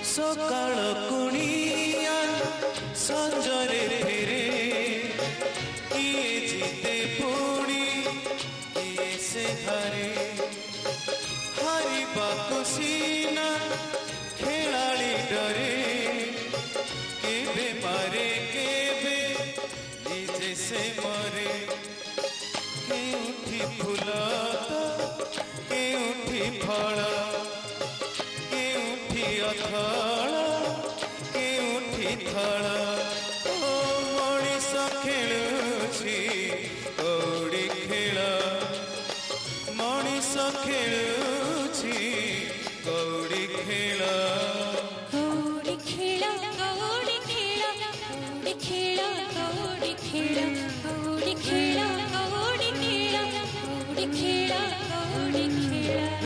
सकाळ कुणिया संजरे फेरे किए जीते पुणी किए से हारे हारिबाकु सीना खेलाड़ी डरे केबे मारे केबे निजे से मरे केउठी फूल केउठी फल केउठी अथल केउठी थल ओ मଣିଷ खेलुछि कौड़ी खेल मଣିଷ खेलुछि कौड़ी खेल कौड़ी खेल कौड़ी खेल कौड़ी खेल कौड़ी खेल कौड़ी खेल कौड़ी खेल कौड़ी खेल